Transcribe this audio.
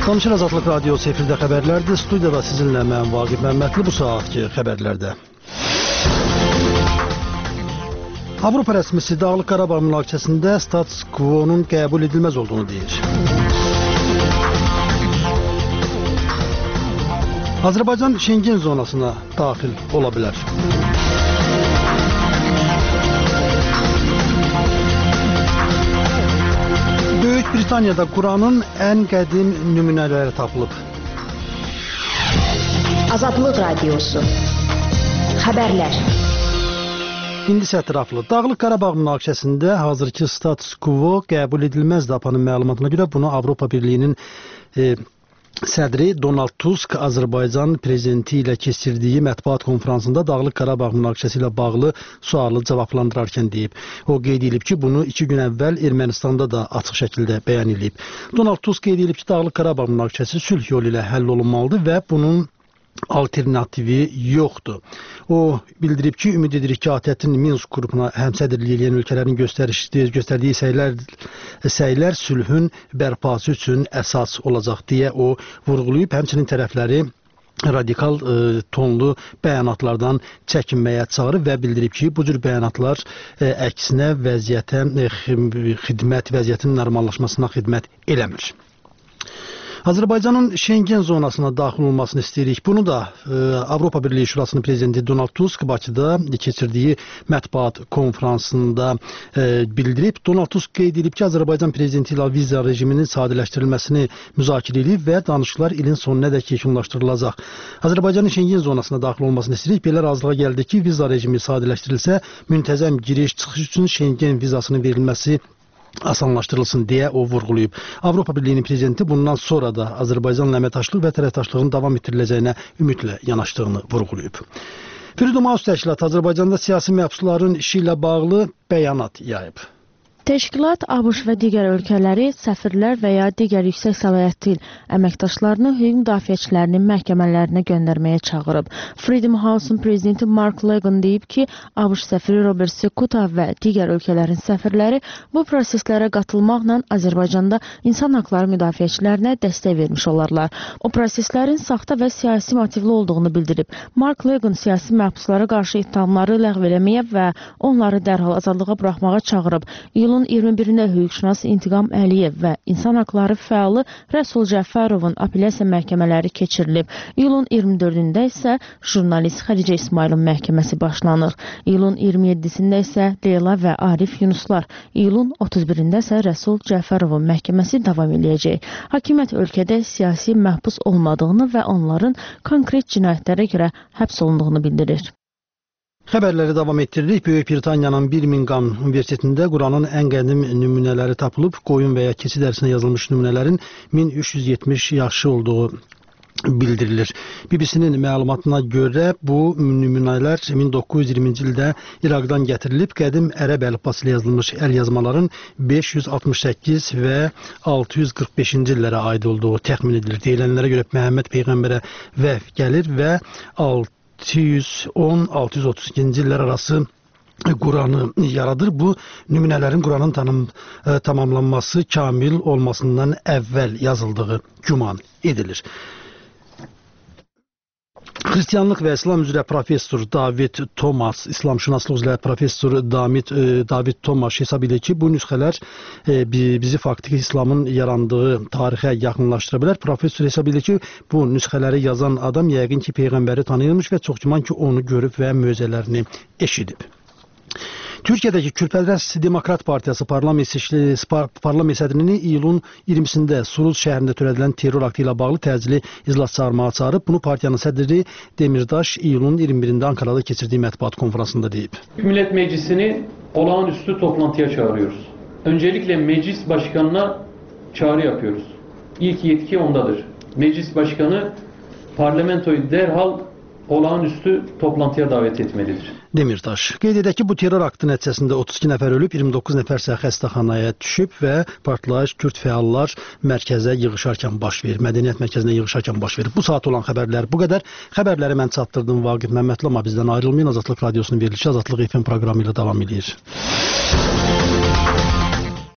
Danışır Azadlıq Radiosu efirdə xəbərlərdir. Studiyada sizinlə mən Vaqif Məmmədli bu saatki xəbərlərdə. Avropa rəsmisi Dağlıq Qarabağ münaqişəsində status quo-nun qəbul edilməz olduğunu deyir. Azərbaycan Şengen zonasına daxil ola bilər. Böyük Britaniyada Quranın ən qədim nümunələri tapılıb. Azadlıq Radiosu. Xəbərlər. İndi isə ətraflı. Dağlıq Qarabağ münaqişəsində hazırki status quo qəbul edilməz APA'nın məlumatına görə bunu Avropa Birliyinin sədri Donald Tusk Azərbaycan prezidenti ilə keçirdiyi mətbuat konferansında Dağlıq Qarabağ münaqişəsi ilə bağlı sualı cavablandırarkən deyib. O qeyd edib ki, bunu 2 gün əvvəl Ermənistanda da açıq şəkildə bəyan edib. Donald Tusk qeyd edib ki, Dağlıq Qarabağ münaqişəsi sülh yolu ilə həll olunmalıdır və bunun alternativi yoxdur. O bildirib ki, ümid edirik ki, ATƏT-in Minsk qrupuna həmsədrlik edən ölkələrin göstərdiyi səylər sülhün bərpası üçün əsas olacaq deyə o vurğulayıb. Həmçinin tərəfləri radikal tonlu bəyanatlardan çəkinməyə çağırıb və bildirib ki, bu cür bəyanatlar əksinə vəziyyətin normallaşmasına xidmət eləmir. Azərbaycanın Şengen zonasına daxil olmasını istəyirik. Bunu da Avropa Birliyi Şurasının prezidenti Donald Tusk Bakıda keçirdiyi mətbuat konferansında bildirib. Donald Tusk qeyd edib ki, Azərbaycan prezidenti ilə viza rejiminin sadələşdirilməsini müzakirə edib və danışıqlar ilin sonunadək yekunlaşdırılacaq. Azərbaycanın Şengen zonasına daxil olmasını istəyirik. Belə razılığa gəldi ki, viza rejimi sadələşdirilsə, müntəzəm giriş-çıxış üçün Şengen vizasının verilməsi asanlaşdırılsın deyə o vurğulayıb. Avropa Birliyinin prezidenti bundan sonra da Azərbaycanla əməkdaşlıq və tərəfdaşlığın davam etdiriləcəyinə ümidlə yanaşdığını vurğulayıb. Freedom House təşkilatı Azərbaycanda siyasi məhbusların işi ilə bağlı bəyanat yayıb. Təşkilat ABŞ və digər ölkələri, səfirlər və ya digər yüksək səlahiyyətli əməkdaşlarını hüquq müdafiəçilərinin məhkəmələrinə göndərməyə çağırıb. Freedom House-un prezidenti Mark Legan deyib ki, ABŞ səfiri Robert Sekuta və digər ölkələrin səfirləri bu proseslərə qatılmaqla Azərbaycanda insan haqları müdafiəçilərinə dəstək vermiş olarlar. O proseslərin saxta və siyasi motivli olduğunu bildirib. Mark Legan siyasi məhbuslara qarşı ittihamları ləğv eləməyə və onları dərhal azadlığa buraxmağa çağırıb. İyulun 21-də hüquqşünas İntiqam Əliyev və insan haqları fəalı Rəsul Cəfərovun apellyasiya məhkəmələri keçirilib. İyulun 24-də isə jurnalist Xədicə İsmailin məhkəməsi başlanır. İyulun 27-sində isə Leyla və Arif Yunuslar, İyulun 31-də isə Rəsul Cəfərovun məhkəməsi davam edəcək. Hakimiyyət ölkədə siyasi məhbus olmadığını və onların konkret cinayətlərə görə həbs olunduğunu bildirir. Xəbərləri davam etdiririk. Böyük Britaniyanın Birmingham Universitetində Quranın ən qədim nümunələri tapılıb. Qoyun və ya keçi dərisinə yazılmış nümunələrin 1370 yaşı olduğu bildirilir. BBC-nin məlumatına görə bu nümunələr 1920-ci ildə İraqdan gətirilib. Qədim ərəb əlifbası ilə yazılmış əl yazmaların 568 və 645-ci illərə aid olduğu təxmin edilir. Deyilənlərə görə Məhəmməd Peyğəmbərə vəf gəlir və 610-632-ci illər arası Quranı yaradır. Bu nümunələrin Quranın tamamlanması kamil olmasından əvvəl yazıldığı güman edilir. Xristianlıq və İslam üzrə professor David Thomas, İslamşünaslıq üzrə professor David Thomas hesab edir ki, bu nüsxələr bizi faktiki İslamın yarandığı tarixə yaxınlaşdıra bilər. Professor hesab edir ki, bu nüsxələri yazan adam yəqin ki, Peyğəmbəri tanıyırmış və çox güman ki, onu görüb və möcüzələrini eşidib. Türkiyədəki Kürtpərəst Demokrat Partiyası parlament sədrini iyulun 20-sində Suruz şəhərində törədilən terror aktı ilə bağlı təcili iclas çağırmağa çağırıb. Bunu partiyanın sədri Demirdaş iyulun 21-də Ankara'da keçirdiyi mətbuat konferansında deyib. Millet Meclisi'ni olağanüstü toplantıya çağırıyoruz. Öncelikle meclis başkanına çağrı yapıyoruz. İlk yetki ondadır. Meclis başkanı parlamentoyu derhal olağanüstü toplantıya davet etmelidir. Demirtaş qeyd edək ki, bu terror aktı nəticəsində 32 nəfər ölüb, 29 nəfər isə xəstəxanaya düşüb və partlayış Kürt fəallar mərkəzə yığışarkən baş verir, mədəniyyət mərkəzinə yığışarkən baş verir. Bu saat olan xəbərlər bu qədər. Xəbərləri mən çatdırdım Vaqif Məmmədli, amma bizdən ayrılmayın. Azadlıq Radiosunun verilişi Azadlıq FM proqramı ilə davam edir.